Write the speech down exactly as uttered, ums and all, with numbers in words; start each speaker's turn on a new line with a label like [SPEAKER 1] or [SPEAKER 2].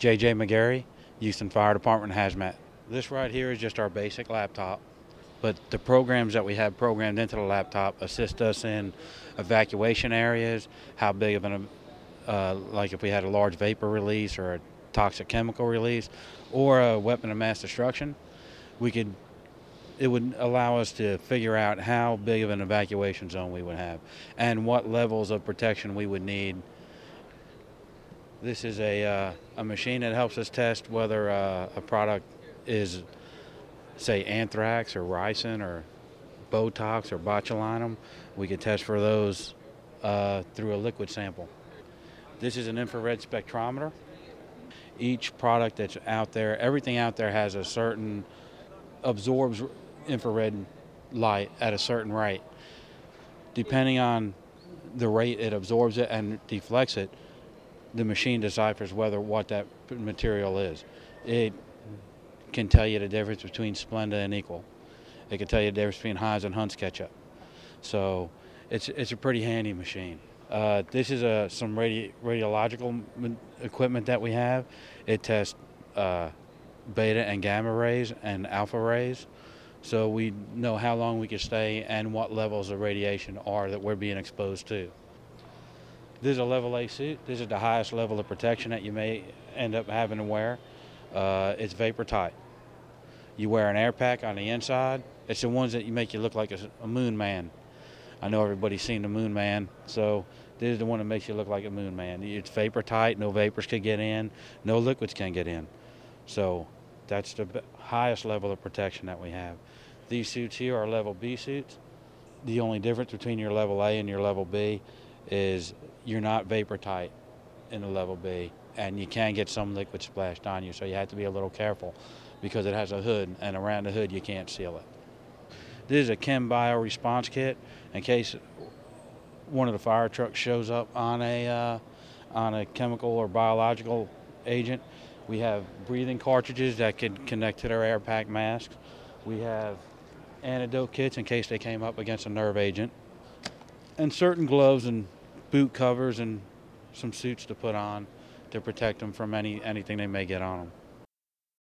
[SPEAKER 1] J J McGarry, Houston Fire Department Hazmat. This right here is just our basic laptop, but the programs that we have programmed into the laptop assist us in evacuation areas, how big of an, uh, like if we had a large vapor release or a toxic chemical release or a weapon of mass destruction, we could, it would allow us to figure out how big of an evacuation zone we would have and what levels of protection we would need. This is a, uh, a machine that helps us test whether uh, a product is, say, anthrax or ricin or Botox or botulinum. We can test for those uh, through a liquid sample. This is an infrared spectrometer. Each product that's out there, everything out there has a certain, absorbs infrared light at a certain rate. Depending on the rate it absorbs it and deflects it, the machine deciphers whether what that material is. It can tell you the difference between Splenda and Equal. It can tell you the difference between Heinz and Hunt's ketchup. So it's it's a pretty handy machine. Uh, this is a, some radi radiological equipment that we have. It tests uh, beta and gamma rays and alpha rays. So we know how long we can stay and what levels of radiation are that we're being exposed to. This is a level A suit. This is the highest level of protection that you may end up having to wear. Uh, it's vapor tight. You wear an air pack on the inside. It's the ones that you make you look like a, a moon man. I know everybody's seen the moon man, so this is the one that makes you look like a moon man. It's vapor tight. No vapors can get in. No liquids can get in. So that's the highest level of protection that we have. These suits here are level B suits. The only difference between your level A and your level B is you're not vapor tight in the level B, and you can get some liquid splashed on you, so you have to be a little careful because it has a hood, and around the hood you can't seal it. This is a Chem Bio response kit in case one of the fire trucks shows up on a uh, on a chemical or biological agent. We have breathing cartridges that can connect to their air pack masks. We have antidote kits in case they came up against a nerve agent, and certain gloves and boot covers and some suits to put on to protect them from any anything they may get on them.